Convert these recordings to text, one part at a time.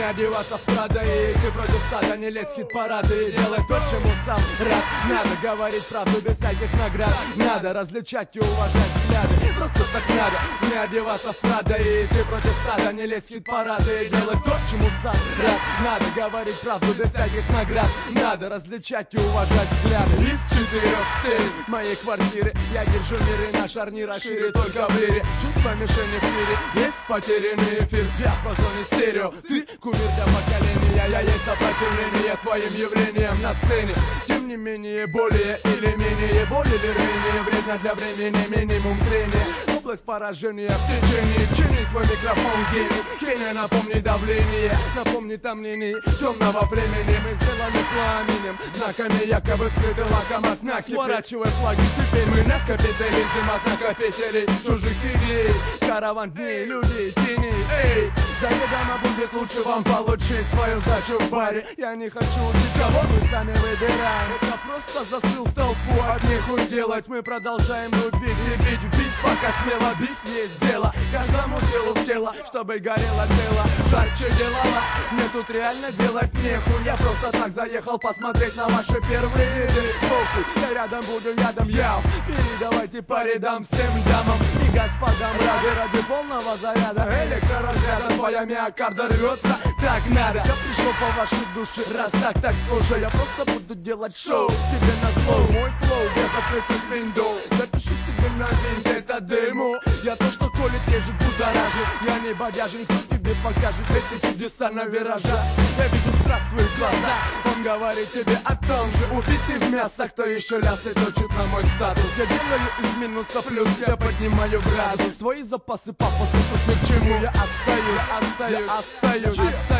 одеваться в Прада и идти против стада, не лезь в хит-парады и делай то, чему сам рад. Надо говорить правду без всяких наград, надо различать и уважать взгляды. Просто так надо, не одеваться в Прада и идти против стада, не лезь в хит-парады и делать то, чему сам рад. Надо говорить правду без всяких наград, надо различать и уважать взгляды. Из 4 стилей моей квартиры я держу мир, и на шарнира шире только в лире. Чувство мишени в мире, есть потерянный эфир, я по зоне стерео. Ты кумир для поколения, я есть сопротивление твоим явлениям на сцене. Тем не менее, более или менее, более или менее вредно для времени, минимум трения. Область поражения в течение, чини свой микрофон, гений. Кения, напомни давление, напомни томление темного племени. Мы сделаны пламенем, знаками якобы скрыты лаком от накипи. Сворачивай флаги, теперь мы на капитализм от накопителей чужих идей. Караван дней, людей, теней, эй! Заведомо будет лучше вам получить свою сдачу в баре. Я не хочу учить, кого мы сами выбираем. Это просто засыл в толпу, от нехуй делать. Мы продолжаем рубить и бить в бит, пока смело бить есть дело. Каждому телу в тело, чтобы горело тело жарче делала. Мне тут реально делать нехуй. Я просто так заехал посмотреть на ваши первые ряды. Похуй, я рядом буду, ядом яу. Передавайте по рядам всем дамам и господам. Ради полного заряда электроразряда твоя миокарда рвется, так надо. Я пришел по вашей душе, раз так слушай. Я просто буду делать шоу тебе на слоу. Мой флоу без закрытых виндоу. Запиши себе на винт это демо. Я то, что колет, режет, будоражит. Я не бодяжен, кто тебе покажет эти чудеса на виражах. Я вижу страх в твоих глазах. Он говорит тебе о том же. Убитый в мясо, кто еще лясы точит на мой статус. Я делаю из минуса плюс, я поднимаю градус. Свои запасы пафоса тут ни к чему. Я остаюсь.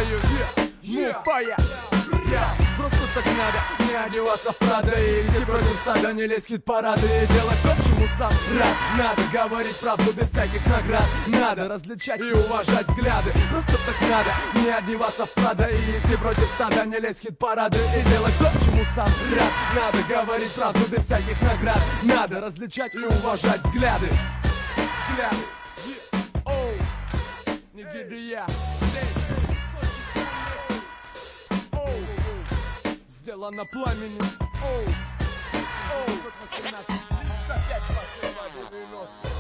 Просто так надо, не одеваться в Прада и идти против стада, не лезь в хит-парады и делать то, чему сам рад. Надо говорить правду без всяких наград, надо различать и уважать взгляды. Просто так надо, не одеваться в Прада и идти против стада, не лезь в хит-парады и делать то, чему сам рад. Надо говорить правду без всяких наград, надо различать и уважать взгляды. Нигидия здесь. Сделано пламени. 118, 105, 22, 90.